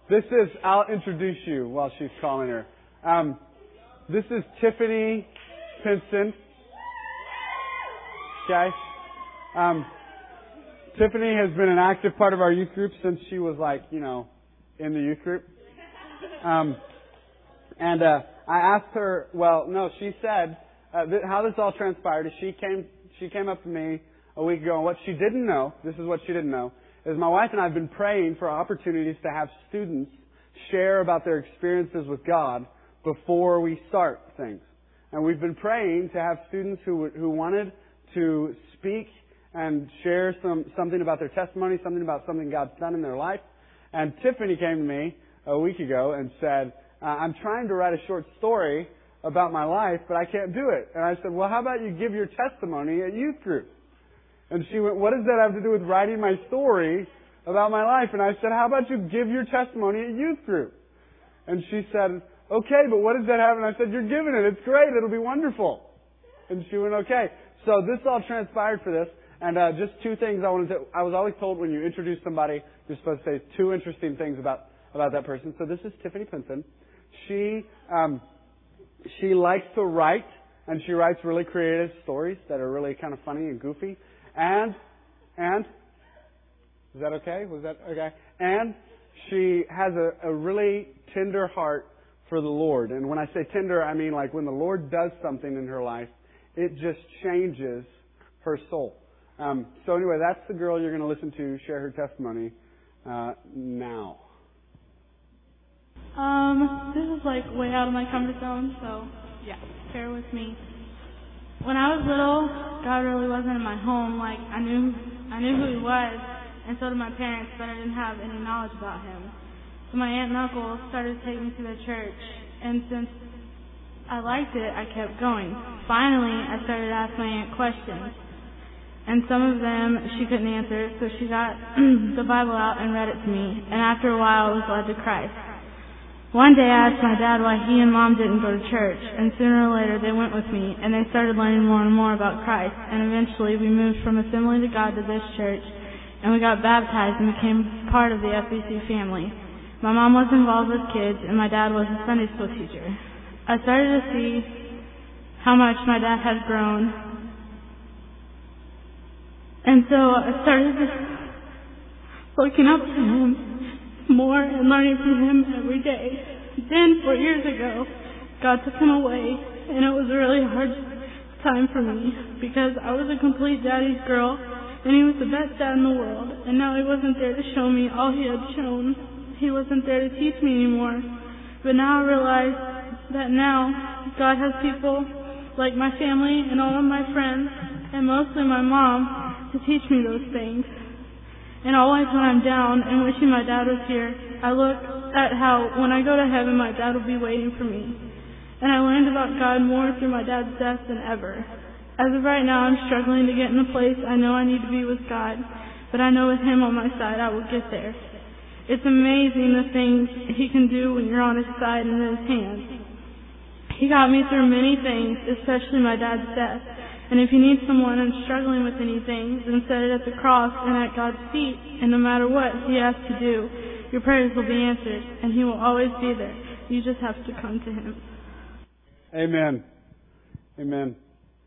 I'll introduce you while she's calling her. This is Tiffany Pinson. Okay. Tiffany has been an active part of our youth group since she was in the youth group. And I asked her, she said, how this all transpired is she came up to me a week ago, and what she didn't know, this is what she didn't know, is my wife and I have been praying for opportunities to have students share about their experiences with God before we start things. And we've been praying to have students who wanted to speak and share something about their testimony, something about something God's done in their life. And Tiffany came to me a week ago and said, I'm trying to write a short story about my life, but I can't do it. And I said, well, how about you give your testimony at youth group? And she went, what does that have to do with writing my story about my life? And I said, how about you give your testimony at youth group? And she said, okay, but what does that have? And I said, you're giving it. It's great. It'll be wonderful. And she went, okay. So this all transpired for this. And just two things I wanted to... I was always told when you introduce somebody, you're supposed to say two interesting things about that person. So this is Tiffany Pinson. She likes to write, and she writes really creative stories that are really kind of funny and goofy. And is that okay? Was that okay? And she has a really tender heart for the Lord. And when I say tender, I mean like when the Lord does something in her life, it just changes her soul. So anyway, that's the girl you're going to listen to share her testimony now. This is way out of my comfort zone, so yeah, bear with me. When I was little, God really wasn't in my home. I knew who He was, and so did my parents, but I didn't have any knowledge about Him. So my aunt and uncle started taking me to their church, and since I liked it, I kept going. Finally, I started to ask my aunt questions, and some of them she couldn't answer, so she got the Bible out and read it to me, and after a while I was led to Christ. One day I asked my dad why he and Mom didn't go to church, and sooner or later they went with me, and they started learning more and more about Christ, and eventually we moved from Assembly to God to this church, and we got baptized and became part of the FBC family. My mom was involved with kids, and my dad was a Sunday school teacher. I started to see how much my dad had grown, and so I started looking up to him more and learning from him every day. Then, 4 years ago, God took him away, and it was a really hard time for me because I was a complete daddy's girl, and he was the best dad in the world, and now he wasn't there to show me all he had shown. He wasn't there to teach me anymore. But now I realize that now God has people like my family and all of my friends, and mostly my mom, to teach me those things. And always when I'm down and wishing my dad was here, I look at how when I go to heaven, my dad will be waiting for me. And I learned about God more through my dad's death than ever. As of right now, I'm struggling to get in the place I know I need to be with God, but I know with Him on my side, I will get there. It's amazing the things He can do when you're on His side and in His hands. He got me through many things, especially my dad's death. And if you need someone and struggling with anything, then set it at the cross and at God's feet. And no matter what He asks you to do, your prayers will be answered, and He will always be there. You just have to come to Him. Amen. Amen.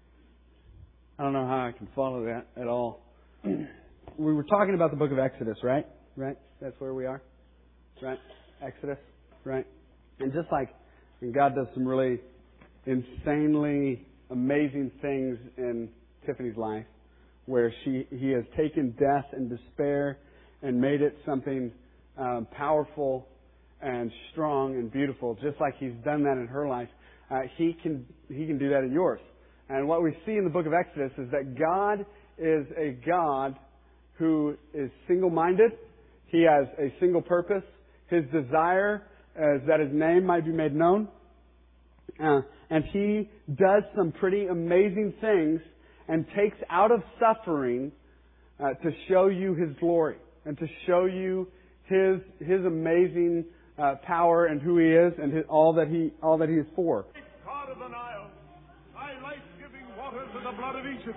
I don't know how I can follow that at all. We were talking about the book of Exodus, right? Right? That's where we are? Right? Exodus, right? And just like God does some really insanely amazing things in Tiffany's life, where He has taken death and despair and made it something powerful and strong and beautiful, just like He's done that in her life. He can do that in yours. And what we see in the book of Exodus is that God is a God who is single-minded. He has a single purpose. His desire is that His name might be made known. And He does some pretty amazing things and takes out of suffering to show you His glory and to show you His amazing power and who He is and all that He is for. God of the Nile, Thy life-giving waters in the blood of Egypt.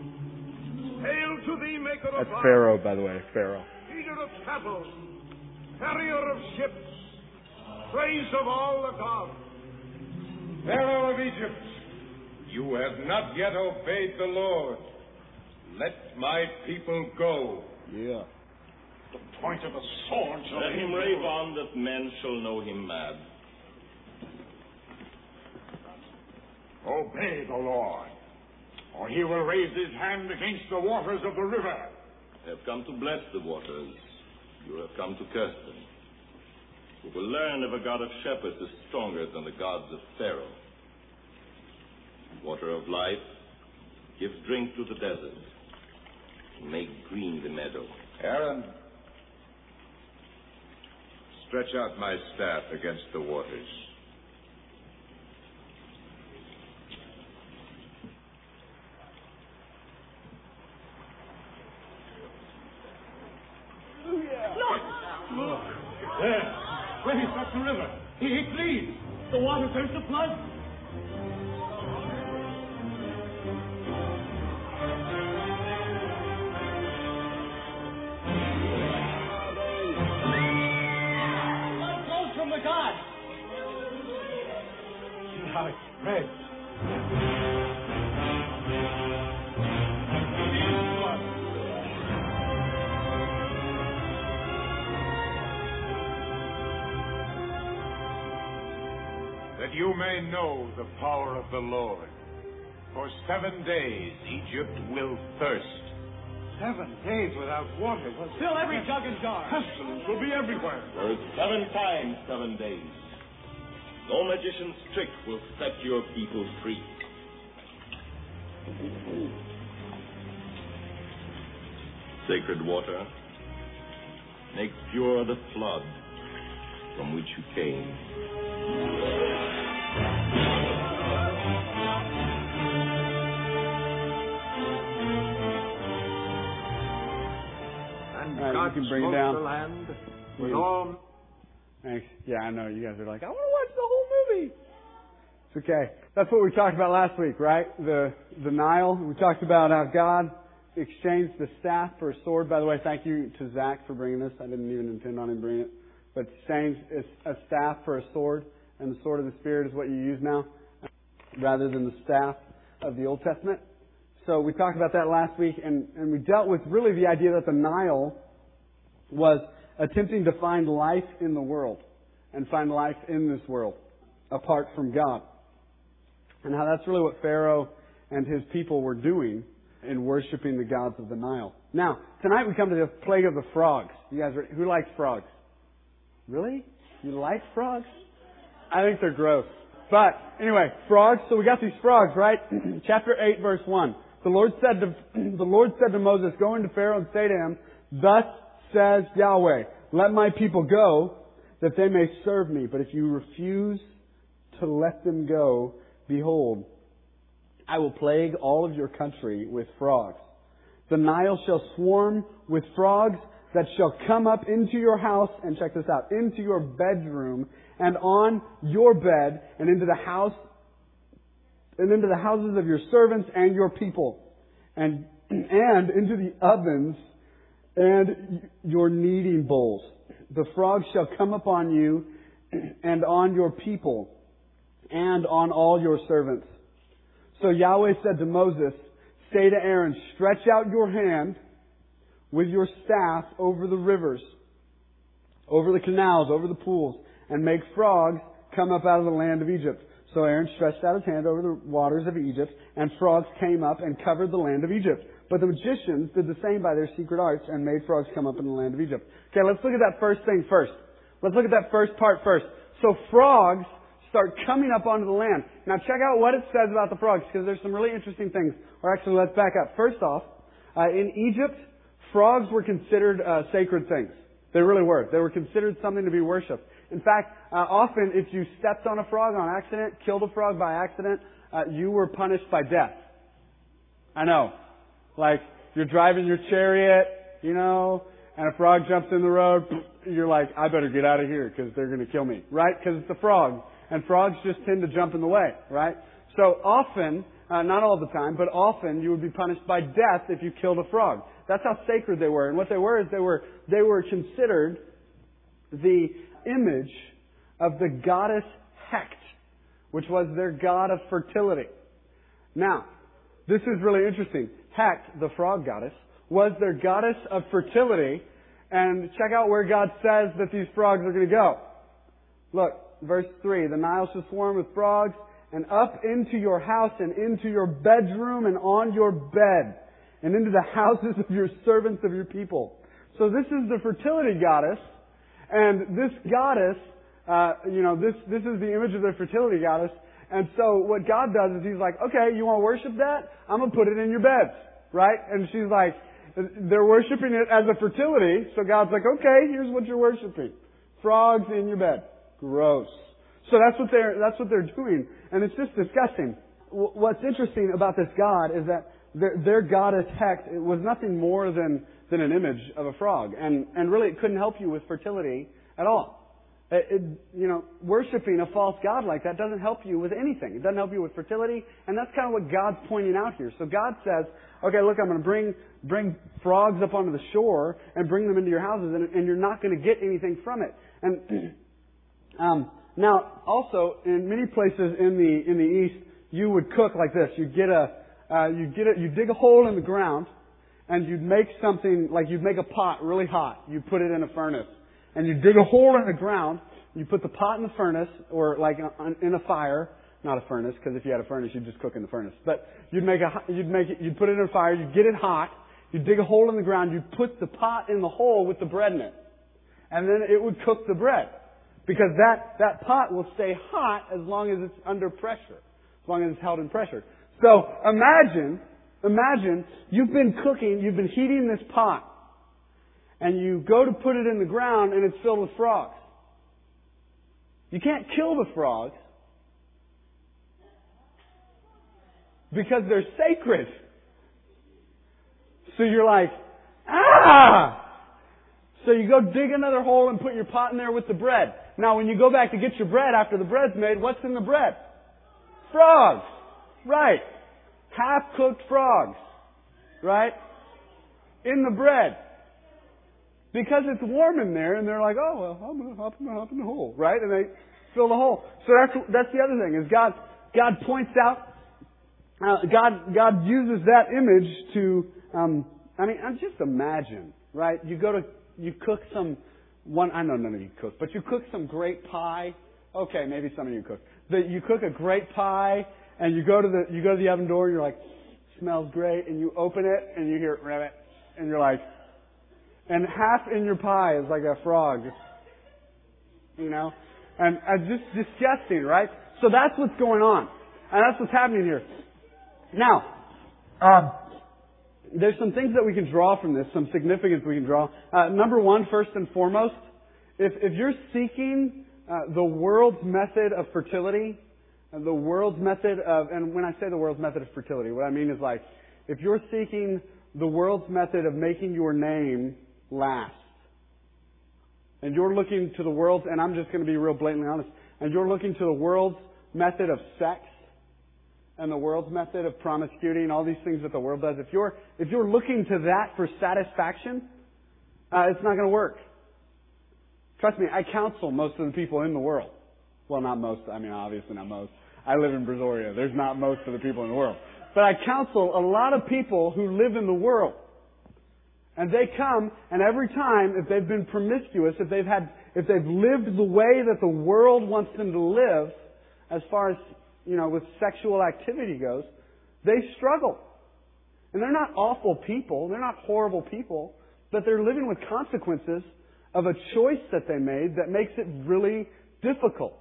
Hail to Thee, Maker of That's Pharaoh, by the way, Pharaoh. Leader of cattle, carrier of ships, praise of all the gods. Pharaoh of Egypt, you have not yet obeyed the Lord. Let my people go. Yeah. The point of a sword shall Let him rave on that men shall know him mad. Obey the Lord, or he will raise his hand against the waters of the river. I have come to bless the waters. You have come to curse them. We will learn if a God of shepherds is stronger than the gods of Pharaoh. Water of life, give drink to the desert, and make green the meadow. Aaron, stretch out my staff against the waters. There, where he struck the river. He flees. The water turns to blood. Blood flows from the gods. See how it spreads. It is blood. That you may know the power of the Lord. For 7 days Egypt will thirst. 7 days without water will fill every jug and jar. Pestilence will be everywhere. For 7 times 7 days. No magician's trick will set your people free. Sacred water, make pure the flood from which you came. And All right, God you can bring it smote down. the land with Yeah. all. Thanks. Yeah, I know. You guys are like, I want to watch the whole movie. It's okay. That's what we talked about last week, right? The Nile. We talked about how God exchanged the staff for a sword. By the way, thank you to Zach for bringing this. I didn't even intend on him bringing it. But exchanged a staff for a sword, and the sword of the Spirit is what you use now, rather than the staff of the Old Testament. So we talked about that last week, and we dealt with really the idea that the Nile was attempting to find life in the world and find life in this world apart from God. And how that's really what Pharaoh and his people were doing in worshiping the gods of the Nile. Now, tonight we come to the plague of the frogs. You guys, who likes frogs? Really? You like frogs? I think they're gross. But anyway, frogs. So we got these frogs, right? Chapter 8, verse 1. The Lord said to Moses, "Go into Pharaoh and say to him, 'Thus says Yahweh, let my people go, that they may serve me. But if you refuse to let them go, behold, I will plague all of your country with frogs. The Nile shall swarm with frogs that shall come up into your house,'" and check this out, "into your bedroom, and on your bed, and into the house, and into the houses of your servants and your people, and into the ovens and your kneading bowls. The frogs shall come upon you and on your people and on all your servants." So Yahweh said to Moses, "Say to Aaron, stretch out your hand with your staff over the rivers, over the canals, over the pools, and make frogs come up out of the land of Egypt." So Aaron stretched out his hand over the waters of Egypt, and frogs came up and covered the land of Egypt. But the magicians did the same by their secret arts and made frogs come up in the land of Egypt. Okay, let's look at that first thing first. Let's look at that first part first. So frogs start coming up onto the land. Now check out what it says about the frogs, because there's some really interesting things. Or actually, let's back up. First off, in Egypt, frogs were considered sacred things. They really were. They were considered something to be worshipped. In fact, often if you stepped on a frog on accident, killed a frog by accident, you were punished by death. I know. Like, you're driving your chariot, you know, and a frog jumps in the road, you're like, I better get out of here because they're going to kill me, right? Because it's a frog. And frogs just tend to jump in the way, right? So often, not all the time, but often you would be punished by death if you killed a frog. That's how sacred they were. And what they were is they were considered the image of the goddess Hecht, which was their god of fertility. Now, this is really interesting. Hecht, the frog goddess, was their goddess of fertility. And check out where God says that these frogs are going to go. Look, verse 3. The Nile shall swarm with frogs, and up into your house, and into your bedroom, and on your bed, and into the houses of your servants of your people. So this is the fertility goddess. And this goddess, this is the image of the fertility goddess. And so what God does is He's like, okay, you want to worship that? I'm going to put it in your beds. Right? And she's like, they're worshiping it as a fertility. So God's like, okay, here's what you're worshiping. Frogs in your bed. Gross. So that's what they're doing. And it's just disgusting. What's interesting about this God is that their goddess Hecht, it was nothing more than an image of a frog. And really it couldn't help you with fertility at all. Worshipping a false god like that doesn't help you with anything. It doesn't help you with fertility. And that's kind of what God's pointing out here. So God says, okay, look, I'm going to bring frogs up onto the shore and bring them into your houses, and you're not going to get anything from it. And now, also, in many places in the East, you would cook like this. You dig a hole in the ground, and you'd make something, like you'd make a pot really hot. You put it in a furnace. And you dig a hole in the ground, you put the pot in the furnace, or like in a fire, not a furnace, because if you had a furnace, you'd just cook in the furnace. But you'd put it in a fire, you'd get it hot, you'd dig a hole in the ground, you'd put the pot in the hole with the bread in it. And then it would cook the bread. Because that pot will stay hot as long as it's under pressure. As long as it's held in pressure. So imagine you've been cooking, you've been heating this pot. And you go to put it in the ground and it's filled with frogs. You can't kill the frogs because they're sacred. So you're like, ah! So you go dig another hole and put your pot in there with the bread. Now when you go back to get your bread after the bread's made, what's in the bread? Frogs. Right. Half-cooked frogs. Right? In the bread. Because it's warm in there, and they're like, oh, well, I'm going to hop in the hole, right? And they fill the hole. So that's the other thing, is God points out, God uses that image to, just imagine, right? You cook I know none of you cook, but you cook some great pie. Okay, maybe some of you cook. You cook a great pie, and you go to the oven door, and you're like, smells great, and you open it, and you hear rabbit, and you're like, and half in your pie is like a frog. And just disgusting, right? So that's what's going on. And that's what's happening here. Now, there's some things that we can draw from this, some significance we can draw. Number one, first and foremost, if you're seeking the world's method of fertility, and when I say the world's method of fertility, what I mean is like, if you're seeking the world's method of making your name last, and you're looking to the world's, and I'm just going to be real blatantly honest, and you're looking to the world's method of sex, and the world's method of promiscuity, and all these things that the world does, if you're looking to that for satisfaction, it's not going to work. Trust me, I counsel most of the people in the world. Well, not most. Obviously not most. I live in Brazoria. There's not most of the people in the world. But I counsel a lot of people who live in the world. And they come, and every time, if they've been promiscuous, if they've lived the way that the world wants them to live, as far as, with sexual activity goes, they struggle. And they're not awful people, they're not horrible people, but they're living with consequences of a choice that they made that makes it really difficult.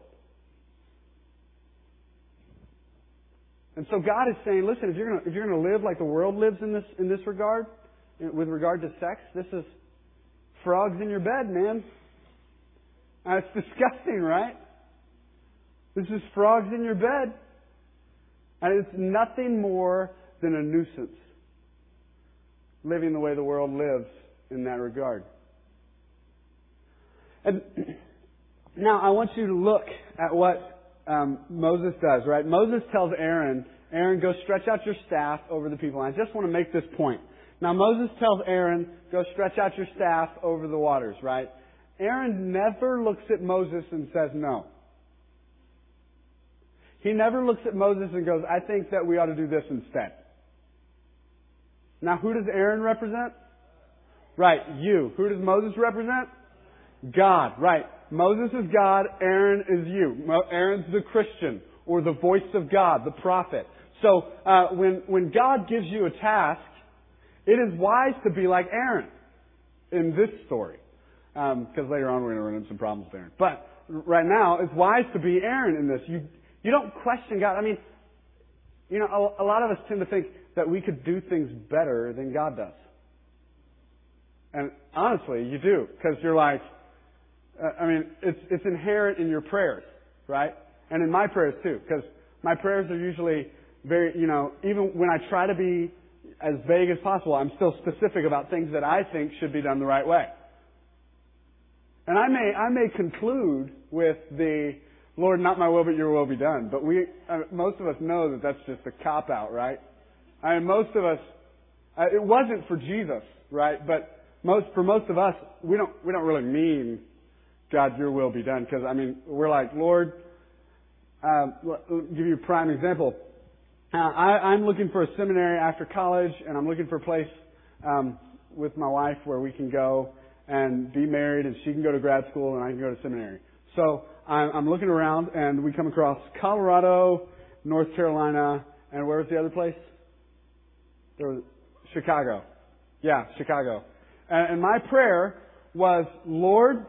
And so God is saying, listen, if you're going to live like the world lives in this regard, with regard to sex, this is frogs in your bed, man. It's disgusting, right? This is frogs in your bed. And it's nothing more than a nuisance. Living the way the world lives in that regard. And now I want you to look at what Moses does, right? Moses tells Aaron, go stretch out your staff over the people. And I just want to make this point. Now Moses tells Aaron, go stretch out your staff over the waters, right? Aaron never looks at Moses and says no. He never looks at Moses and goes, I think that we ought to do this instead. Now, who does Aaron represent? Right, you. Who does Moses represent? God. Right. Moses is God, Aaron is you. Aaron's the Christian, or the voice of God, the prophet. So, when God gives you a task, it is wise to be like Aaron in this story. Because later on we're going to run into some problems with Aaron. But right now, it's wise to be Aaron in this. You don't question God. I mean, a lot of us tend to think that we could do things better than God does. And honestly, you do. Because you're like, it's inherent in your prayers, right? And in my prayers too. Because my prayers are usually very, even when I try to be as vague as possible, I'm still specific about things that I think should be done the right way. And I may conclude with the, Lord, not my will, but your will be done. But most of us know that that's just a cop-out, right? I mean, most of us, it wasn't for Jesus, right? But for most of us, we don't really mean, God, your will be done. Because, we're like, Lord, I'll give you a prime example. I'm looking for a seminary after college, and I'm looking for a place with my wife where we can go and be married, and she can go to grad school, and I can go to seminary. So I'm looking around, and we come across Colorado, North Carolina, and where was the other place? There was Chicago. Yeah, Chicago. And my prayer was, Lord,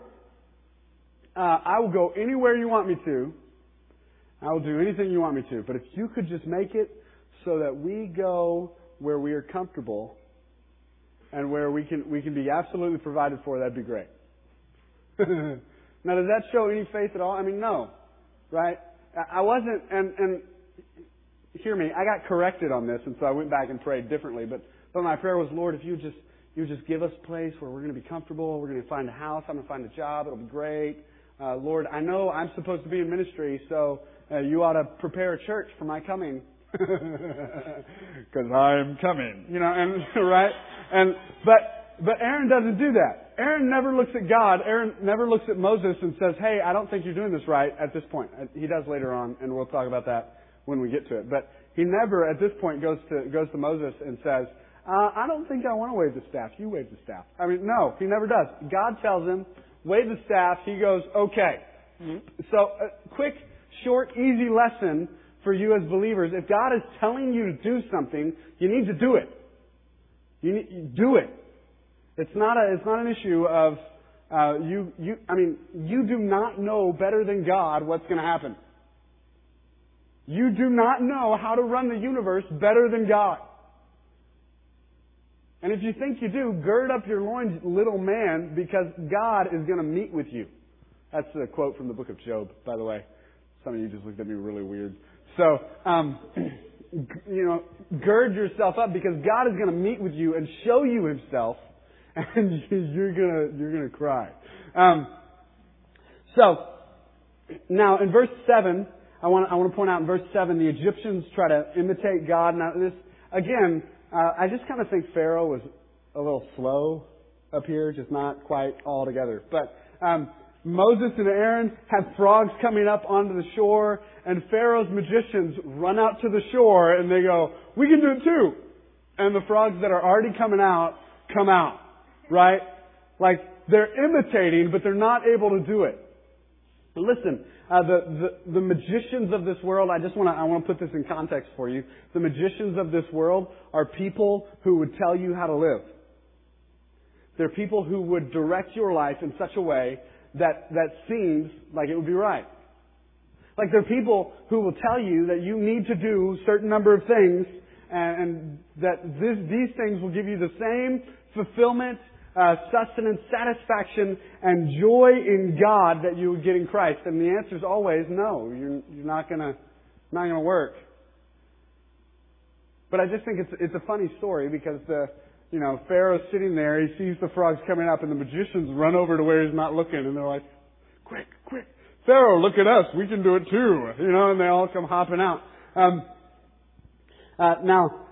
I will go anywhere you want me to. I will do anything you want me to. But if you could just make it so that we go where we are comfortable and where we can be absolutely provided for, that'd be great. Now, does that show any faith at all? No. Right? I wasn't, and hear me, I got corrected on this, and so I went back and prayed differently. But my prayer was, Lord, if you just give us a place where we're going to be comfortable, we're going to find a house, I'm going to find a job, it'll be great. Lord, I know I'm supposed to be in ministry, so you ought to prepare a church for my coming. Because I'm coming. Right? But Aaron doesn't do that. Aaron never looks at God. Aaron never looks at Moses and says, hey, I don't think you're doing this right at this point. He does later on, and we'll talk about that when we get to it. But he never, at this point, goes to Moses and says, I don't think I want to wave the staff. You wave the staff. No, he never does. God tells him, wave the staff. He goes, okay. Mm-hmm. So, a quick, short, easy lesson for you as believers. If God is telling you to do something, you need to do it. You do it. It's not an issue of you do not know better than God what's going to happen. You do not know how to run the universe better than God. And if you think you do, gird up your loins, little man, because God is going to meet with you. That's a quote from the book of Job, by the way. Some of you just looked at me really weird. So, gird yourself up because God is going to meet with you and show you Himself, and you're gonna cry. So, now in verse 7, I want to point out in verse 7, the Egyptians try to imitate God. Now this, again, I just kind of think Pharaoh was a little slow up here, just not quite all together. But Moses and Aaron have frogs coming up onto the shore, and Pharaoh's magicians run out to the shore and they go, we can do it too. And the frogs that are already coming out, come out. Right? Like, they're imitating, but they're not able to do it. But listen, the magicians of this world, I want to put this in context for you. The magicians of this world are people who would tell you how to live. They're people who would direct your life in such a way that seems like it would be right. Like, they're people who will tell you that you need to do a certain number of things and that these things will give you the same fulfillment, sustenance, satisfaction, and joy in God that you would get in Christ. And the answer is always no. You're not gonna work. But I just think it's a funny story because Pharaoh's sitting there, he sees the frogs coming up, and the magicians run over to where he's not looking, and they're like, quick, Pharaoh, look at us, we can do it too. And they all come hopping out. Now,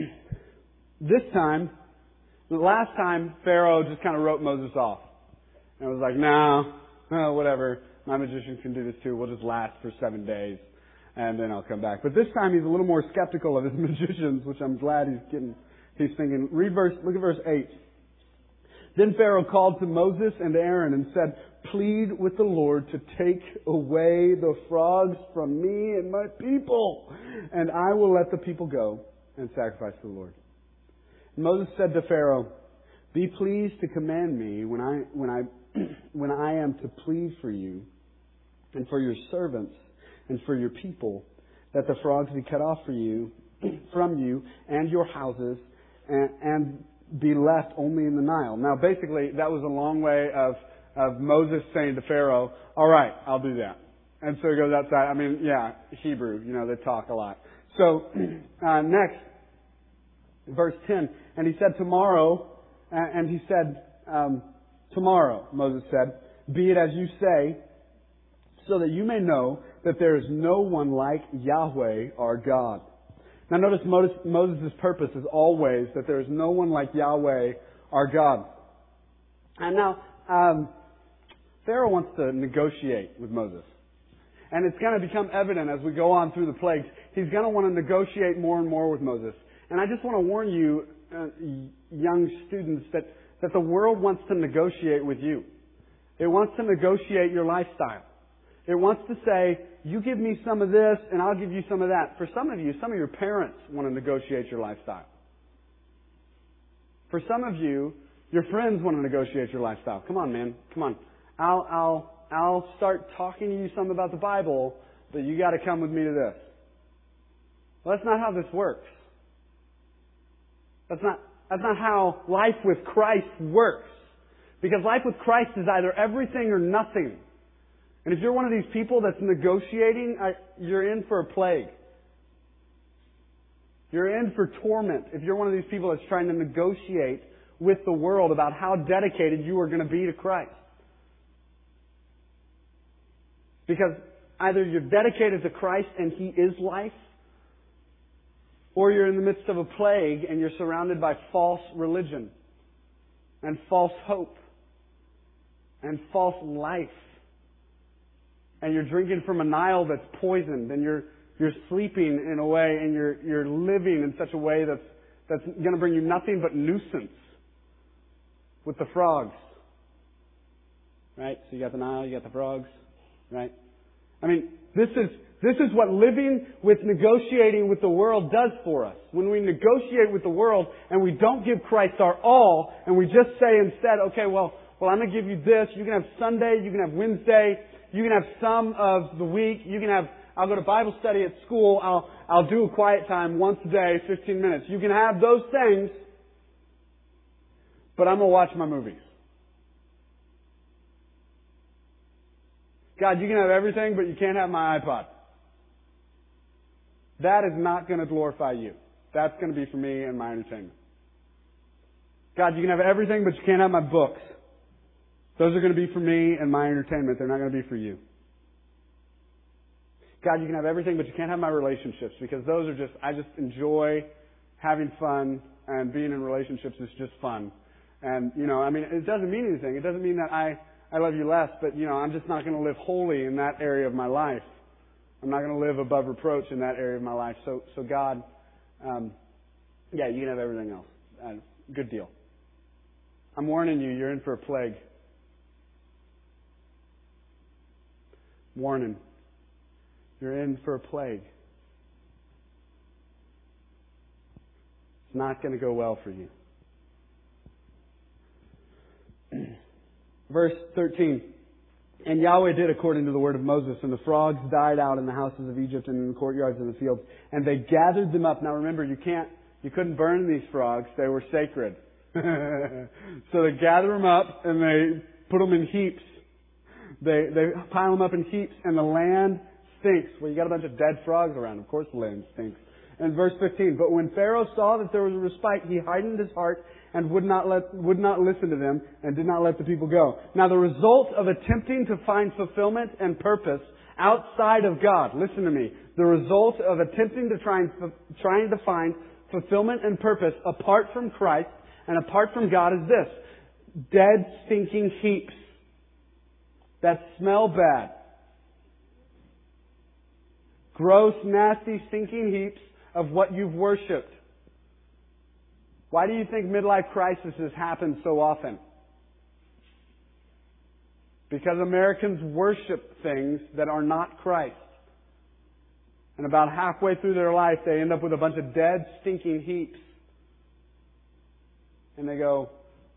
this time, the last time, Pharaoh just kind of wrote Moses off. And I was like, no, whatever. My magician can do this too. We'll just last for 7 days and then I'll come back. But this time he's a little more skeptical of his magicians, which I'm glad he's thinking. Look at verse 8. Then Pharaoh called to Moses and Aaron and said, plead with the Lord to take away the frogs from me and my people, and I will let the people go and sacrifice to the Lord. And Moses said to Pharaoh, be pleased to command me when I am to plead for you and for your servants and for your people, that the frogs be cut off from you and your houses and be left only in the Nile. Now basically that was a long way of Moses saying to Pharaoh, all right, I'll do that. And so he goes outside. I mean, yeah, Hebrew, they talk a lot. So, next, verse 10, and he said tomorrow, tomorrow, Moses said, be it as you say, so that you may know that there is no one like Yahweh our God. Now notice Moses' purpose is always that there is no one like Yahweh our God. And now, Pharaoh wants to negotiate with Moses. And it's going to become evident as we go on through the plagues. He's going to want to negotiate more and more with Moses. And I just want to warn you, young students, that the world wants to negotiate with you. It wants to negotiate your lifestyle. It wants to say, you give me some of this and I'll give you some of that. For some of you, some of your parents want to negotiate your lifestyle. For some of you, your friends want to negotiate your lifestyle. Come on, man. Come on. I'll start talking to you some about the Bible, but you got to come with me to this. Well, that's not how this works. That's not how life with Christ works. Because life with Christ is either everything or nothing. And if you're one of these people that's negotiating, you're in for a plague. You're in for torment if you're one of these people that's trying to negotiate with the world about how dedicated you are going to be to Christ. Because either you're dedicated to Christ and He is life, or you're in the midst of a plague and you're surrounded by false religion and false hope and false life. And you're drinking from a Nile that's poisoned, and you're sleeping in a way, and you're living in such a way that's going to bring you nothing but nuisance with the frogs. Right? So you got the Nile, you got the frogs. Right? I mean, this is what living with negotiating with the world does for us. When we negotiate with the world and we don't give Christ our all, and we just say instead, okay, well, I'm going to give you this. You can have Sunday, you can have Wednesday, you can have some of the week, I'll go to Bible study at school, I'll do a quiet time once a day, 15 minutes. You can have those things, but I'm going to watch my movies. God, you can have everything, but you can't have my iPod. That is not going to glorify you. That's going to be for me and my entertainment. God, you can have everything, but you can't have my books. Those are going to be for me and my entertainment. They're not going to be for you. God, you can have everything, but you can't have my relationships, because those are I just enjoy having fun, and being in relationships is just fun. And, it doesn't mean anything. It doesn't mean that I love you less, but, I'm just not going to live holy in that area of my life. I'm not going to live above reproach in that area of my life. So God, you can have everything else. Good deal. I'm warning you, you're in for a plague. Warning. You're in for a plague. It's not going to go well for you. Verse 13. And Yahweh did according to the word of Moses, and the frogs died out in the houses of Egypt and in the courtyards of the fields. And they gathered them up. Now remember, you couldn't burn these frogs. They were sacred. So they gather them up and they put them in heaps. They pile them up in heaps, and the land stinks. Well, you got a bunch of dead frogs around. Of course the land stinks. And verse 15, but when Pharaoh saw that there was a respite, he hardened his heart and would not listen to them, and did not let the people go. Now the result of attempting to find fulfillment and purpose outside of God, listen to me, the result of attempting to trying to find fulfillment and purpose apart from Christ and apart from God is this: dead, stinking heaps that smell bad. Gross, nasty, stinking heaps of what you've worshipped. Why do you think midlife crises happen so often? Because Americans worship things that are not Christ. And about halfway through their life, they end up with a bunch of dead, stinking heaps. And they go,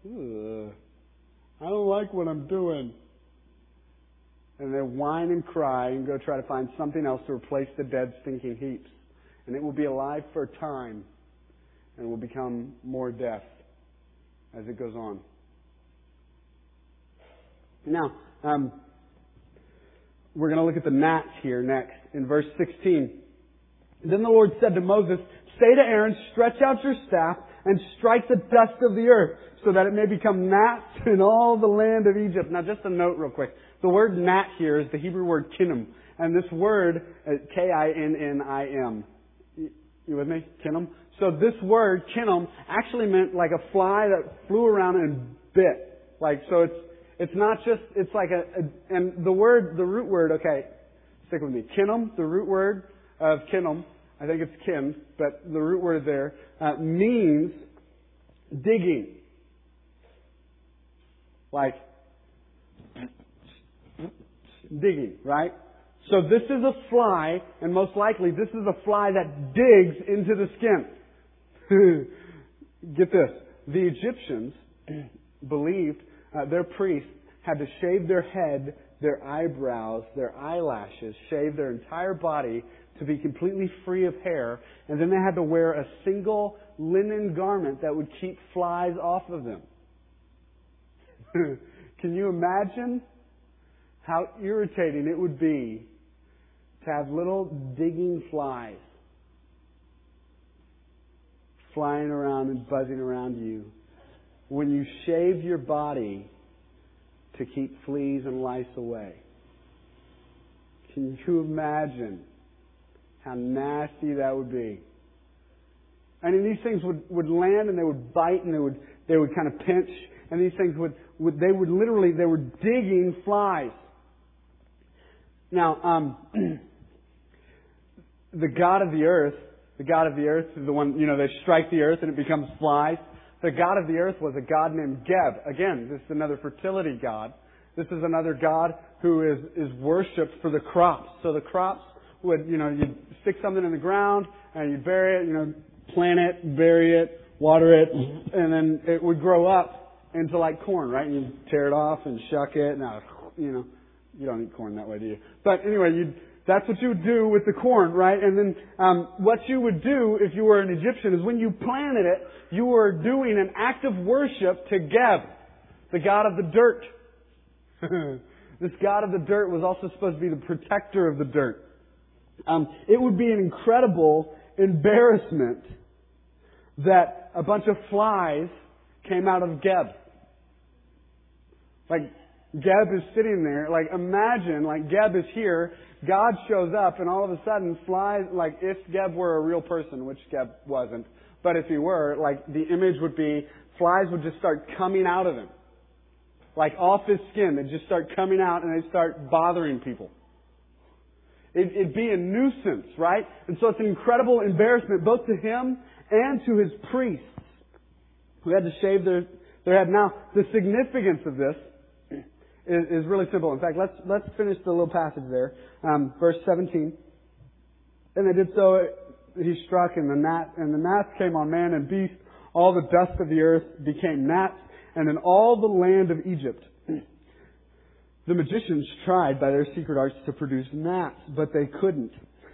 I don't like what I'm doing. And they whine and cry and go try to find something else to replace the dead, stinking heaps. And it will be alive for a time. And will become more death as it goes on. Now, we're going to look at the gnats here next in verse 16. Then the Lord said to Moses, say to Aaron, stretch out your staff and strike the dust of the earth so that it may become gnats in all the land of Egypt. Now just a note real quick. The word gnat here is the Hebrew word kinnim. And this word, K-I-N-N-I-M. You with me? Kinnim. So this word, kinnim, actually meant like a fly that flew around and bit. Like, so it's not just, it's like and the root word, okay, stick with me. Kinnim, the root word of kinnim, I think it's kin, but the root word there, means digging. Like, digging, right? So this is a fly, and most likely this is a fly that digs into the skin. Get this. The Egyptians believed their priests had to shave their head, their eyebrows, their eyelashes, shave their entire body to be completely free of hair, and then they had to wear a single linen garment that would keep flies off of them. Can you imagine how irritating it would be to have little digging flies flying around and buzzing around you when you shave your body to keep fleas and lice away? Can you imagine how nasty that would be? I mean, these things would land and they would bite and they would kind of pinch, and these things they were digging flies. Now, the God of the earth is the one, they strike the earth and it becomes flies. The God of the earth was a god named Geb. Again, this is another fertility god. This is another god who is worshipped for the crops. So the crops would, you'd stick something in the ground and you'd bury it, plant it, bury it, water it, and then it would grow up into like corn, right? And you'd tear it off and shuck it. Now, you don't eat corn that way, do you? But anyway, that's what you would do with the corn, right? And then what you would do if you were an Egyptian is when you planted it, you were doing an act of worship to Geb, the god of the dirt. This god of the dirt was also supposed to be the protector of the dirt. It would be an incredible embarrassment that a bunch of flies came out of Geb. Like, Geb is sitting there. Like, imagine, Geb is here, God shows up, and all of a sudden flies, if Geb were a real person, which Geb wasn't, but if he were, the image would be, flies would just start coming out of him. Off his skin, they'd just start coming out and they'd start bothering people. It'd be a nuisance, right? And so it's an incredible embarrassment both to him and to his priests who had to shave their head. Now, the significance of this is really simple. In fact, let's finish the little passage there. Verse 17. And they did so, he struck, and the gnats came on man and beast. All the dust of the earth became gnats, and in all the land of Egypt the magicians tried by their secret arts to produce gnats, but they couldn't.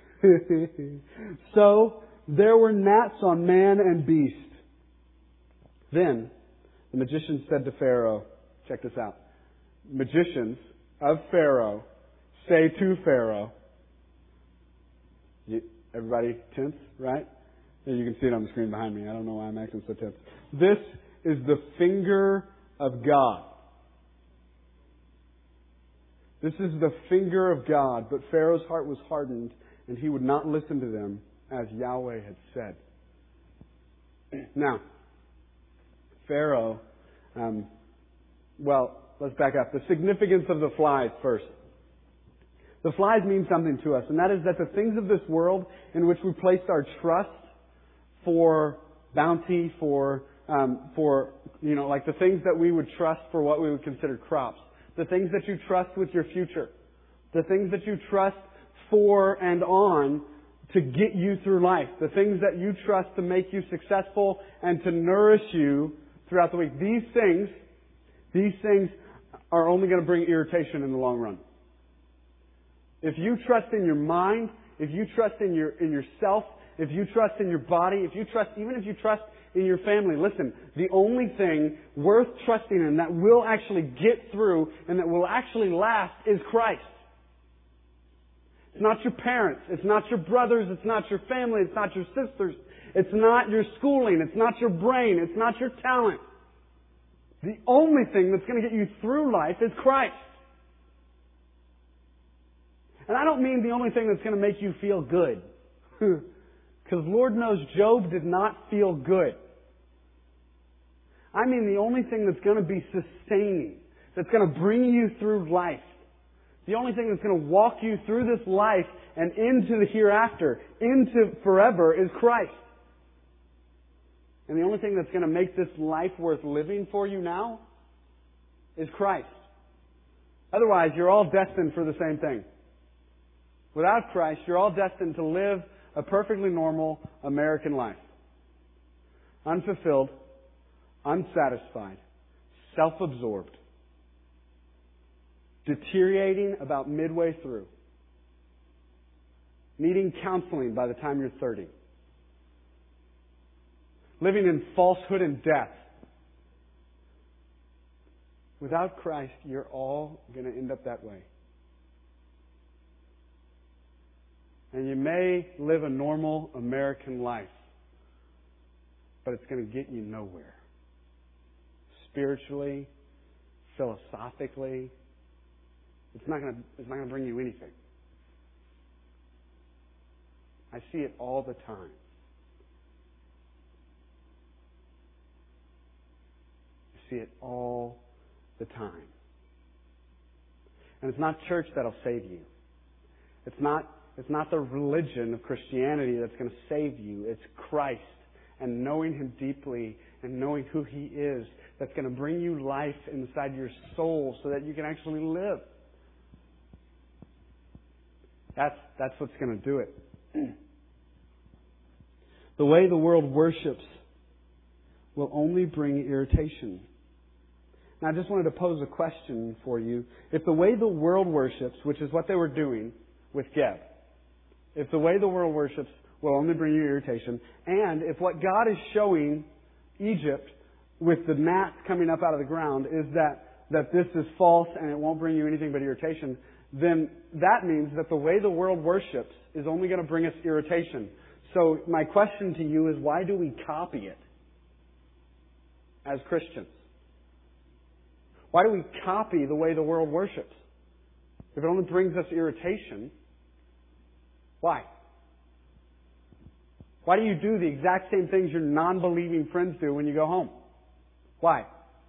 So there were gnats on man and beast. Then the magicians said to Pharaoh, check this out. Magicians of Pharaoh say to Pharaoh, everybody tense, right? You can see it on the screen behind me. I don't know why I'm acting so tense. This is the finger of God. This is the finger of God, but Pharaoh's heart was hardened, and he would not listen to them, as Yahweh had said. Now, Pharaoh, let's back up. The significance of the flies first. The flies mean something to us, and that is that the things of this world in which we place our trust for bounty, for like the things that we would trust for what we would consider crops, the things that you trust with your future, the things that you trust for and on to get you through life, the things that you trust to make you successful and to nourish you throughout the week. These things are only going to bring irritation in the long run. If you trust in your mind, if you trust in yourself, if you trust in your body, even if you trust in your family, listen, the only thing worth trusting in that will actually get through and that will actually last is Christ. It's not your parents. It's not your brothers. It's not your family. It's not your sisters. It's not your schooling. It's not your brain. It's not your talent. The only thing that's going to get you through life is Christ. And I don't mean the only thing that's going to make you feel good. Because Lord knows Job did not feel good. I mean the only thing that's going to be sustaining, that's going to bring you through life. The only thing that's going to walk you through this life and into the hereafter, into forever, is Christ. And the only thing that's going to make this life worth living for you now is Christ. Otherwise, you're all destined for the same thing. Without Christ, you're all destined to live a perfectly normal American life. Unfulfilled, unsatisfied, self-absorbed, deteriorating about midway through, needing counseling by the time you're 30, living in falsehood and death. Without Christ, you're all going to end up that way. And you may live a normal American life, but it's going to get you nowhere. Spiritually, philosophically, it's not going to bring you anything. I see it all the time. I see it all the time. And it's not church that'll save you. It's not the religion of Christianity that's going to save you. It's Christ and knowing Him deeply and knowing who He is that's going to bring you life inside your soul so that you can actually live. That's what's going to do it. The way the world worships will only bring irritation. Now, I just wanted to pose a question for you. If the way the world worships, which is what they were doing with Geb, if the way the world worships will only bring you irritation, and if what God is showing Egypt with the gnats coming up out of the ground is that this is false and it won't bring you anything but irritation, then that means that the way the world worships is only going to bring us irritation. So my question to you is, why do we copy it as Christians? Why do we copy the way the world worships? If it only brings us irritation, why? Why do you do the exact same things your non-believing friends do when you go home? Why?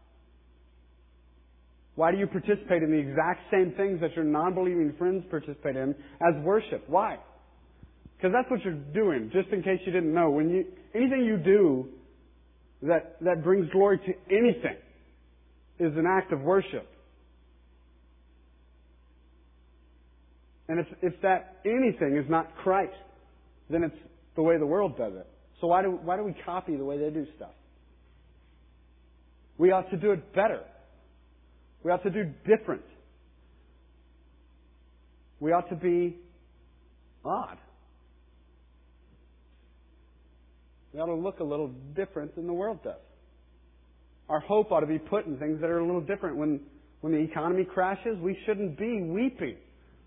Why do you participate in the exact same things that your non-believing friends participate in as worship? Why? Because that's what you're doing, just in case you didn't know. Anything you do that brings glory to anything is an act of worship. And if that anything is not Christ, then it's the way the world does it. So why do we copy the way they do stuff? We ought to do it better. We ought to do different. We ought to be odd. We ought to look a little different than the world does. Our hope ought to be put in things that are a little different. When the economy crashes, we shouldn't be weeping.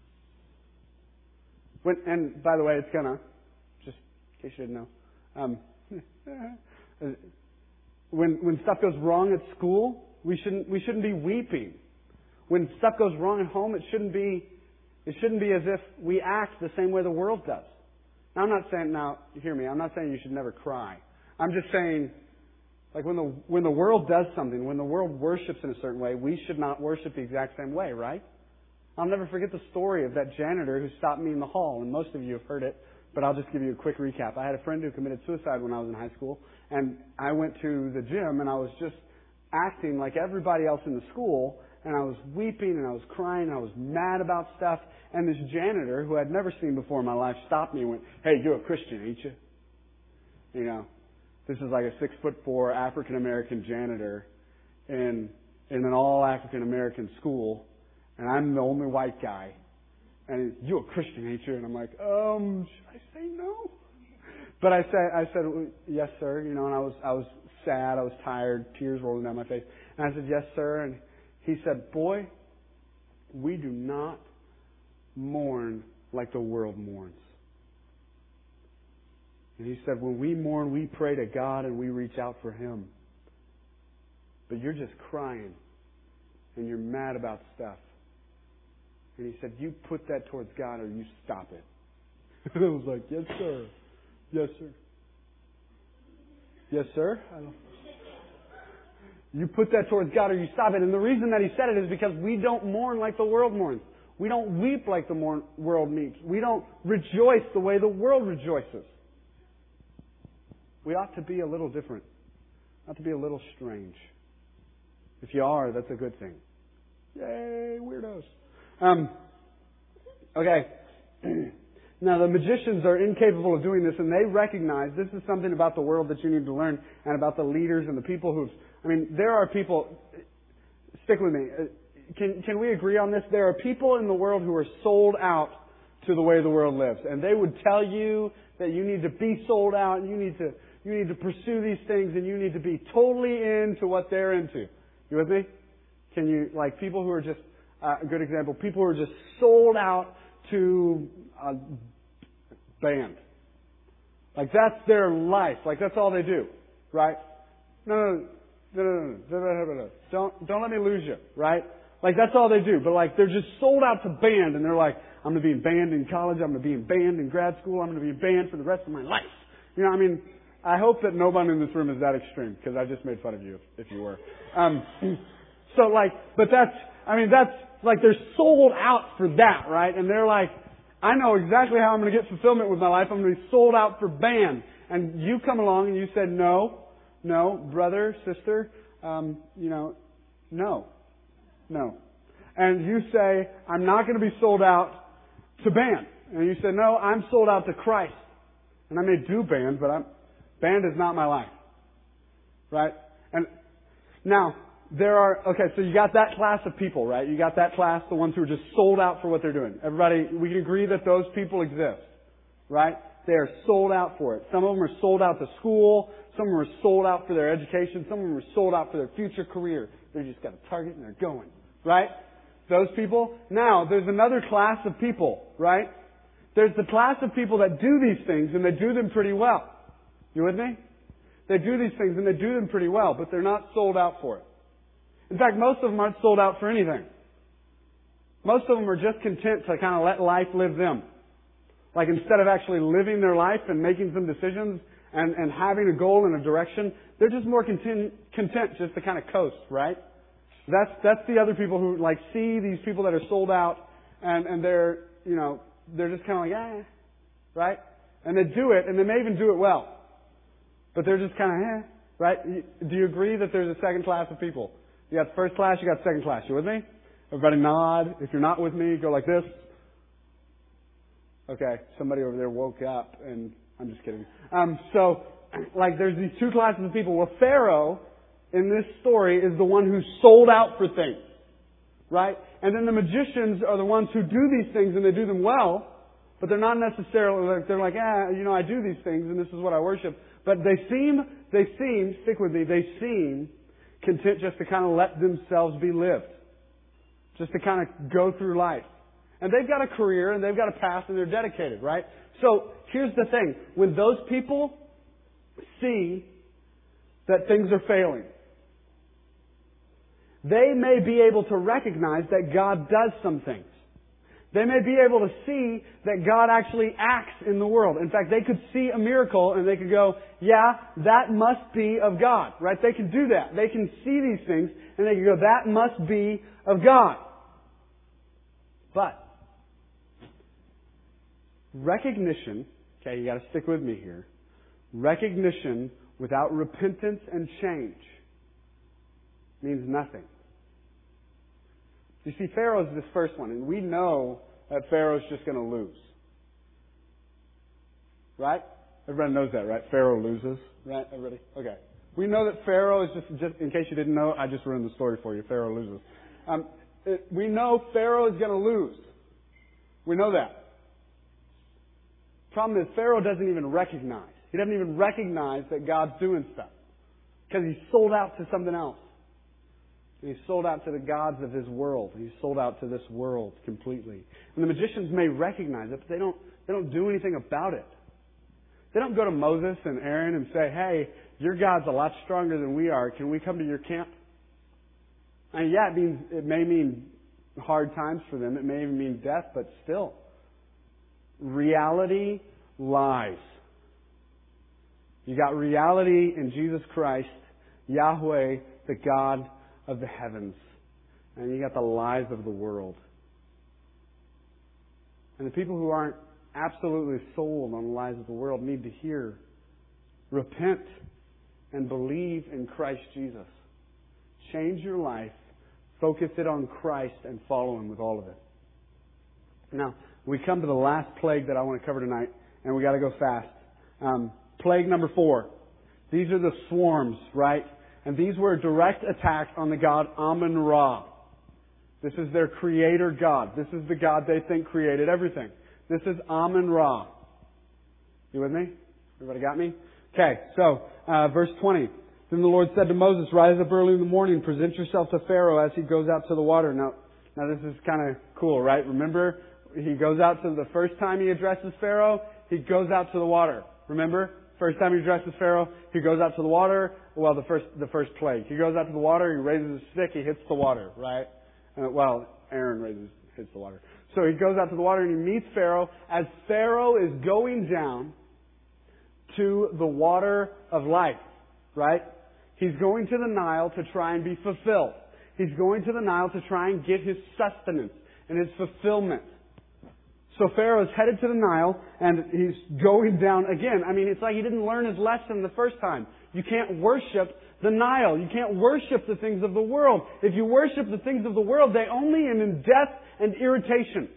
And by the way, it's gonna, just in case you didn't know, when stuff goes wrong at school, we shouldn't be weeping. When stuff goes wrong at home, it shouldn't be as if we act the same way the world does. Now, I'm not saying, hear me, I'm not saying you should never cry. I'm just saying Like when the world does something, when the world worships in a certain way, we should not worship the exact same way, right? I'll never forget the story of that janitor who stopped me in the hall, and most of you have heard it, but I'll just give you a quick recap. I had a friend who committed suicide when I was in high school, and I went to the gym, and I was just acting like everybody else in the school, and I was weeping, and I was crying, and I was mad about stuff, and this janitor, who I'd never seen before in my life, stopped me and went, "Hey, you're a Christian, ain't you?" You know, this is like a 6'4" African-American janitor in an all African-American school, and I'm the only white guy. And "You're a Christian, ain't you?" And I'm like, should I say no? But I said, "Yes, sir." You know, and I was sad, I was tired, tears rolling down my face. And I said, "Yes, sir." And he said, "Boy, we do not mourn like the world mourns." And he said, "When we mourn, we pray to God and we reach out for Him. But you're just crying and you're mad about stuff." And he said, "You put that towards God or you stop it." And I was like, "Yes, sir. Yes, sir. Yes, sir." You put that towards God or you stop it. And the reason that he said it is because we don't mourn like the world mourns. We don't weep like the world weeps. We don't rejoice the way the world rejoices. We ought to be a little different. Ought to be a little strange. If you are, that's a good thing. Yay, weirdos. Okay. Now, the magicians are incapable of doing this, and they recognize this is something about the world that you need to learn, and about the leaders and the people who've... there are people... Stick with me. Can we agree on this? There are people in the world who are sold out to the way the world lives, and they would tell you that you need to be sold out, and you need to pursue these things, and you need to be totally into what they're into. You with me? Can you, like, people who are just... a good example, people who are just sold out to a band. Like, that's their life. Like, that's all they do. Right? No. Don't let me lose you. Right? Like, that's all they do. But, like, they're just sold out to band, and they're like, "I'm going to be in band in college, I'm going to be in band in grad school, I'm going to be in band for the rest of my life." You know, I hope that nobody in this room is that extreme, because I just made fun of you if you were. So, like, but that's like they're sold out for that, right? And they're like, "I know exactly how I'm going to get fulfillment with my life. I'm going to be sold out for band." And you come along and you said, no, brother, sister, no. And you say, "I'm not going to be sold out to band." And you say, "No, I'm sold out to Christ. And I may do band, but band is not my life." Right? And now, so you got that class of people, right? You got that class, the ones who are just sold out for what they're doing. Everybody, we can agree that those people exist, right? They are sold out for it. Some of them are sold out to school. Some of them are sold out for their education. Some of them are sold out for their future career. They just got a target and they're going, right? Those people. Now, there's another class of people, right? There's the class of people that do these things and they do them pretty well. You with me? They do these things and they do them pretty well, but they're not sold out for it. In fact, most of them aren't sold out for anything. Most of them are just content to kind of let life live them. Like, instead of actually living their life and making some decisions and having a goal and a direction, they're just more content just to kind of coast, right? That's the other people who, like, see these people that are sold out and they're just kind of like, right? And they do it, and they may even do it well. But they're just kind of, right? Do you agree that there's a second class of people? You got first class, you got second class. You with me? Everybody nod. If you're not with me, go like this. Okay, somebody over there woke up, and I'm just kidding. So, like, there's these two classes of people. Well, Pharaoh, in this story, is the one who's sold out for things. Right? And then the magicians are the ones who do these things, and they do them well, but they're not necessarily, like, they're like, I do these things, and this is what I worship. But they seem, stick with me, they seem content just to kind of let themselves be lived. Just to kind of go through life. And they've got a career and they've got a path and they're dedicated, right? So here's the thing. When those people see that things are failing, they may be able to recognize that God does some things. They may be able to see that God actually acts in the world. In fact, they could see a miracle and they could go, yeah, that must be of God, right? They can do that. They can see these things and they can go, that must be of God. But recognition, okay, you got to stick with me here. Recognition without repentance and change means nothing. You see, Pharaoh's this first one, and we know that Pharaoh's just going to lose. Right? Everybody knows that, right? Pharaoh loses. Right? Everybody? Okay. We know that Pharaoh is just in case you didn't know, I just ruined the story for you. Pharaoh loses. We know Pharaoh is going to lose. We know that. Problem is, Pharaoh doesn't even recognize. He doesn't even recognize that God's doing stuff. Because he's sold out to something else. He's sold out to the gods of his world. He's sold out to this world completely. And the magicians may recognize it, but they don't do anything about it. They don't go to Moses and Aaron and say, hey, your God's a lot stronger than we are. Can we come to your camp? I mean, yeah, it may mean hard times for them. It may even mean death, but still. Reality lies. You got reality in Jesus Christ, Yahweh, the God of the heavens. And you got the lies of the world. And the people who aren't absolutely sold on the lies of the world need to hear, repent, and believe in Christ Jesus. Change your life, focus it on Christ, and follow Him with all of it. Now, we come to the last plague that I want to cover tonight, and we got to go fast. Plague number 4. These are the swarms, right? And these were a direct attack on the god Amun-Ra. This is their creator god. This is the god they think created everything. This is Amun-Ra. You with me? Everybody got me? Okay, so verse 20. Then the Lord said to Moses, rise up early in the morning, present yourself to Pharaoh as he goes out to the water. Now this is kind of cool, right? Remember, he goes out to the first time he addresses Pharaoh, he goes out to the water. Remember? First time he addresses Pharaoh, he goes out to the water. Well, the first plague. He goes out to the water, he raises his stick, he hits the water, right? Aaron hits the water. So he goes out to the water and he meets Pharaoh as Pharaoh is going down to the water of life, right? He's going to the Nile to try and be fulfilled. He's going to the Nile to try and get his sustenance and his fulfillment. So Pharaoh is headed to the Nile and he's going down again. I mean, it's like he didn't learn his lesson the first time. You can't worship the Nile. You can't worship the things of the world. If you worship the things of the world, they only end in death and irritation.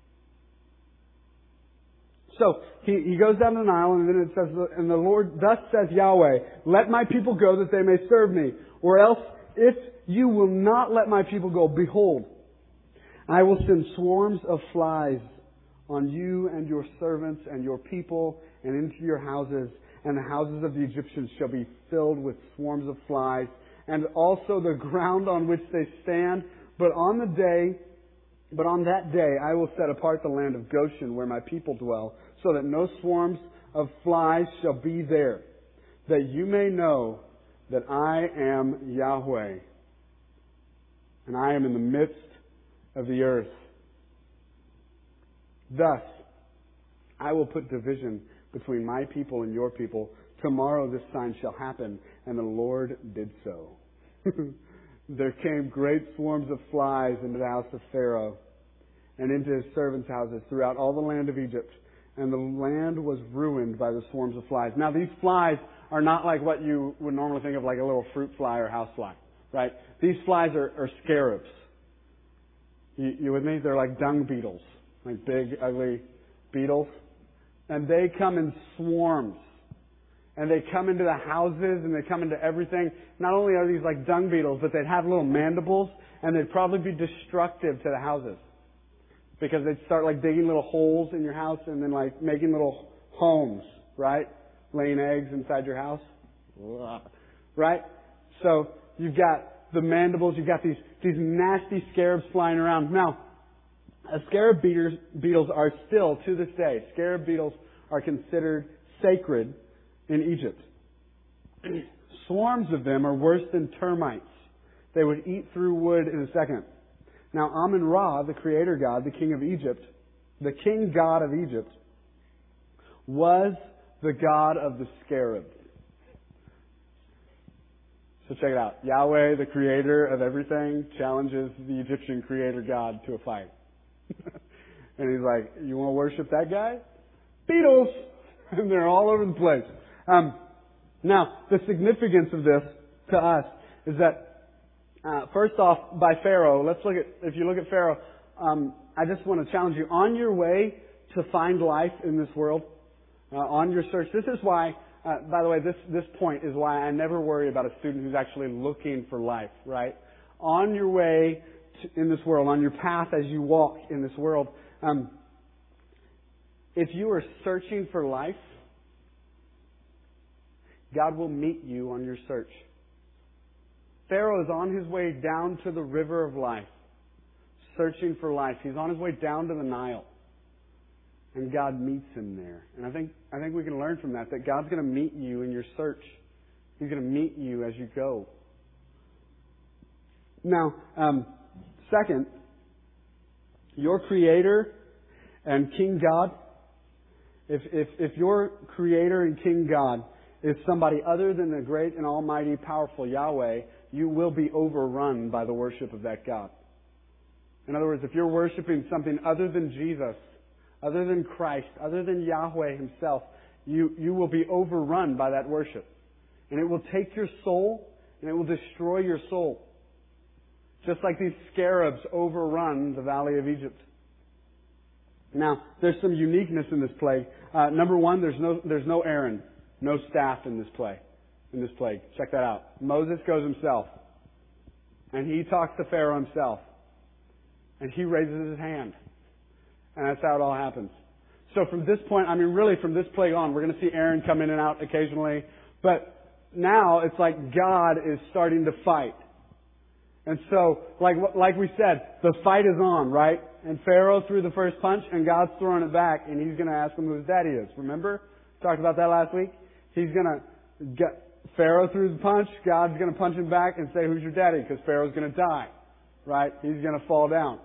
So he goes down to the Nile and then it says, and the Lord, thus says Yahweh, let my people go that they may serve me. Or else, if you will not let my people go, behold, I will send swarms of flies on you and your servants and your people and into your houses, and the houses of the Egyptians shall be filled with swarms of flies, and also the ground on which they stand. But on that day I will set apart the land of Goshen where my people dwell, so that no swarms of flies shall be there, that you may know that I am Yahweh, and I am in the midst of the earth. Thus, I will put division between my people and your people. Tomorrow this sign shall happen. And the Lord did so. There came great swarms of flies into the house of Pharaoh and into his servants' houses throughout all the land of Egypt. And the land was ruined by the swarms of flies. Now, these flies are not like what you would normally think of, like a little fruit fly or house fly, right? These flies are scarabs. You with me? They're like dung beetles. Like big, ugly beetles. And they come in swarms. And they come into the houses and they come into everything. Not only are these like dung beetles, but they'd have little mandibles and they'd probably be destructive to the houses. Because they'd start like digging little holes in your house and then like making little homes, right? Laying eggs inside your house. Right? So you've got the mandibles, you've got these nasty scarabs flying around. Now, scarab beetles are still, to this day, scarab beetles are considered sacred in Egypt. Swarms of them are worse than termites. They would eat through wood in a second. Now Amun-Ra, the creator god, the king of Egypt, the king god of Egypt, was the god of the scarabs. So check it out. Yahweh, the creator of everything, challenges the Egyptian creator god to a fight. And he's like, you want to worship that guy? Beetles! And they're all over the place. Now, the significance of this to us is that, first off, by Pharaoh, if you look at Pharaoh, I just want to challenge you. On your way to find life in this world, on your search, this is why, by the way, this point is why I never worry about a student who's actually looking for life, right? On your way in this world, on your path as you walk in this world, if you are searching for life, God will meet you on your search. Pharaoh is on his way down to the river of life, searching for life. He's on his way down to the Nile. And God meets him there. And I think we can learn from that God's going to meet you in your search. He's going to meet you as you go. Now, second, your Creator and King God, if your Creator and King God is somebody other than the great and almighty, powerful Yahweh, you will be overrun by the worship of that God. In other words, if you're worshiping something other than Jesus, other than Christ, other than Yahweh Himself, you will be overrun by that worship. And it will take your soul and it will destroy your soul. Just like these scarabs overrun the valley of Egypt. Now, there's some uniqueness in this plague. Number one, there's no Aaron, no staff in this plague. Check that out. Moses goes himself. And he talks to Pharaoh himself. And he raises his hand. And that's how it all happens. So from this point, really from this plague on, we're going to see Aaron come in and out occasionally. But now it's like God is starting to fight. And so, like we said, the fight is on, right? And Pharaoh threw the first punch, and God's throwing it back, and He's going to ask him who his daddy is. Remember? Talked about that last week? He's going to get Pharaoh threw the punch, God's going to punch him back and say, who's your daddy? Because Pharaoh's going to die, right? He's going to fall down.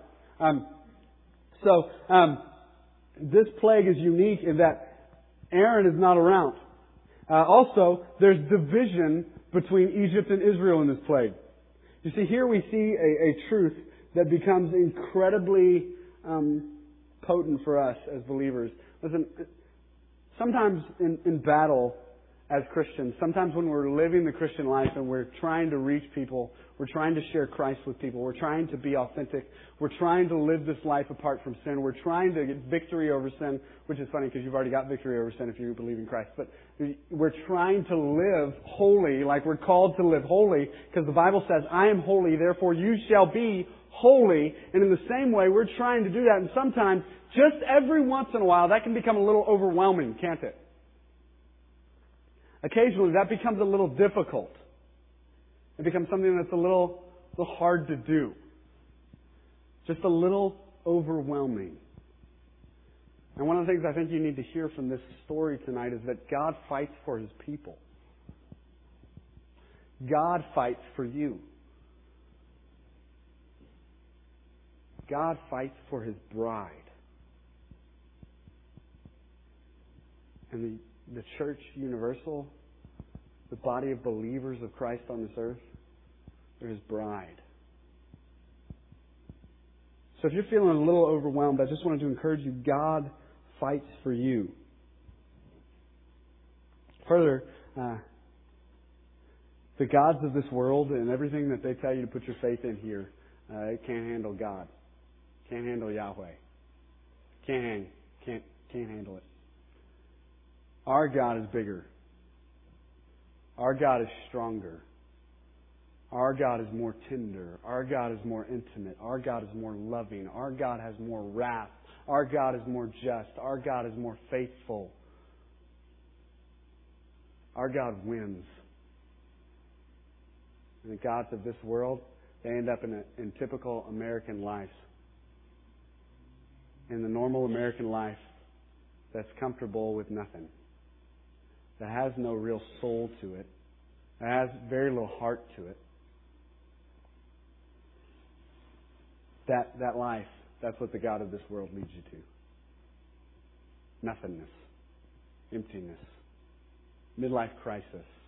This plague is unique in that Aaron is not around. Also, there's division between Egypt and Israel in this plague. You see, here we see a truth that becomes incredibly potent for us as believers. Listen, sometimes in battle as Christians, sometimes when we're living the Christian life and we're trying to reach people, we're trying to share Christ with people, we're trying to be authentic, we're trying to live this life apart from sin, we're trying to get victory over sin, which is funny because you've already got victory over sin if you believe in Christ, but we're trying to live holy, like we're called to live holy, because the Bible says, I am holy, therefore you shall be holy. And in the same way, we're trying to do that, and sometimes, just every once in a while, that can become a little overwhelming, can't it? Occasionally, that becomes a little difficult. It becomes something that's a little hard to do. Just a little overwhelming. And one of the things I think you need to hear from this story tonight is that God fights for His people. God fights for you. God fights for His bride. And the church universal, the body of believers of Christ on this earth, they're His bride. So if you're feeling a little overwhelmed, I just wanted to encourage you, God fights for you. Further, the gods of this world and everything that they tell you to put your faith in here, it can't handle God. Can't handle Yahweh. Can't handle it. Our God is bigger. Our God is stronger. Our God is more tender. Our God is more intimate. Our God is more loving. Our God has more wrath. Our God is more just. Our God is more faithful. Our God wins. And the gods of this world, they end up in typical American life. In the normal American life that's comfortable with nothing. That has no real soul to it. That has very little heart to it. that life, that's what the God of this world leads you to. Nothingness. Emptiness. Midlife crisis.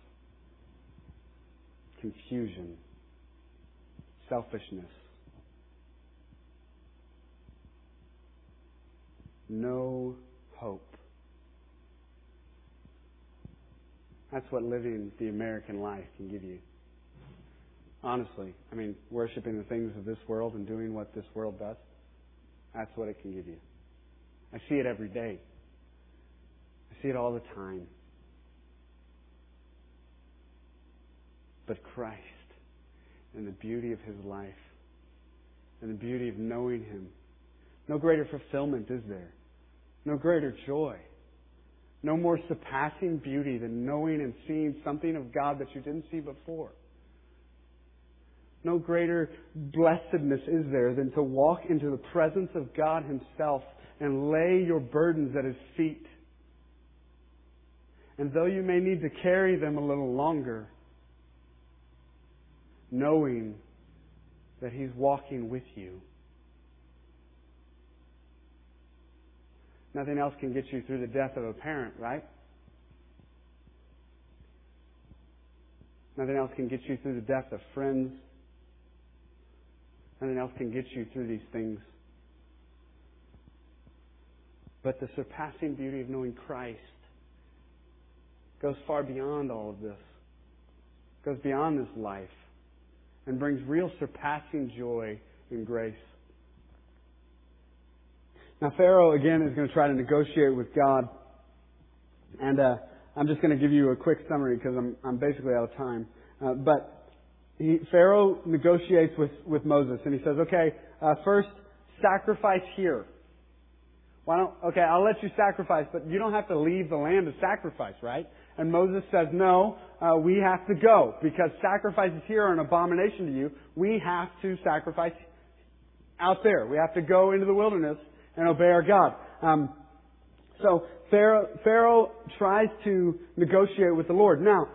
Confusion. Selfishness. No hope. That's what living the American life can give you. Honestly, worshiping the things of this world and doing what this world does, that's what it can give you. I see it every day. I see it all the time. But Christ and the beauty of His life and the beauty of knowing Him, no greater fulfillment is there. No greater joy. No more surpassing beauty than knowing and seeing something of God that you didn't see before. No greater blessedness is there than to walk into the presence of God Himself and lay your burdens at His feet. And though you may need to carry them a little longer, knowing that He's walking with you. Nothing else can get you through the death of a parent, right? Nothing else can get you through the death of friends. Nothing else can get you through these things. But the surpassing beauty of knowing Christ goes far beyond all of this. Goes beyond this life and brings real surpassing joy and grace. Now Pharaoh again is going to try to negotiate with God. And I'm just going to give you a quick summary because I'm basically out of time. Pharaoh negotiates with Moses and he says, okay, first sacrifice here. I'll let you sacrifice, but you don't have to leave the land to sacrifice, right? And Moses says, no, we have to go because sacrifices here are an abomination to you. We have to sacrifice out there. We have to go into the wilderness and obey our God. So Pharaoh tries to negotiate with the Lord. Now,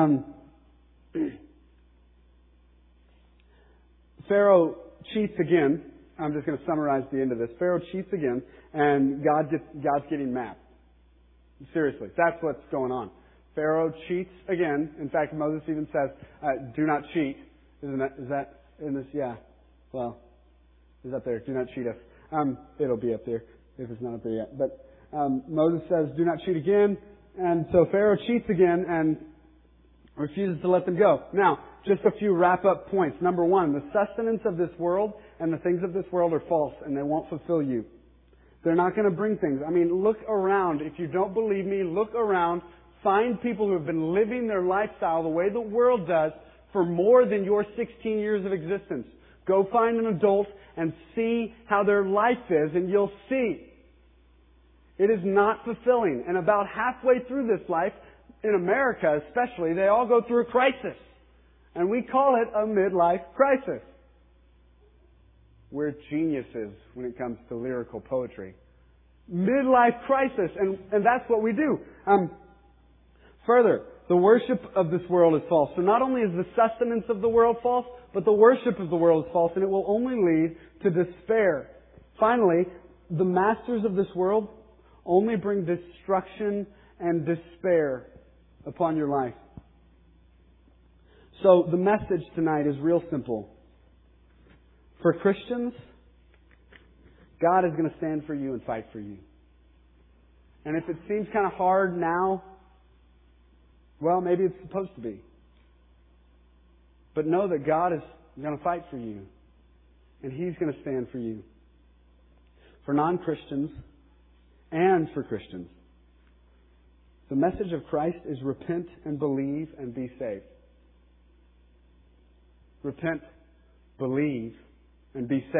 Pharaoh cheats again. I'm just going to summarize the end of this. Pharaoh cheats again, and God's getting mad. Seriously, that's what's going on. Pharaoh cheats again. In fact, Moses even says, do not cheat. Is that in this? Yeah. Well, it's up there. Do not cheat us. It'll be up there if it's not up there yet. But Moses says, do not cheat again. And so Pharaoh cheats again and refuses to let them go. Now, just a few wrap-up points. Number one, the sustenance of this world and the things of this world are false and they won't fulfill you. They're not going to bring things. Look around. If you don't believe me, look around. Find people who have been living their lifestyle the way the world does for more than your 16 years of existence. Go find an adult and see how their life is and you'll see. It is not fulfilling. And about halfway through this life, in America especially, they all go through a crisis. And we call it a midlife crisis. We're geniuses when it comes to lyrical poetry. Midlife crisis. And that's what we do. Further, the worship of this world is false. So not only is the sustenance of the world false, but the worship of the world is false, and it will only lead to despair. Finally, the masters of this world only bring destruction and despair upon your life. So the message tonight is real simple. For Christians, God is going to stand for you and fight for you. And if it seems kind of hard now, well, maybe it's supposed to be. But know that God is going to fight for you. And He's going to stand for you. For non-Christians and for Christians, the message of Christ is repent and believe and be saved. Repent, believe, and be saved.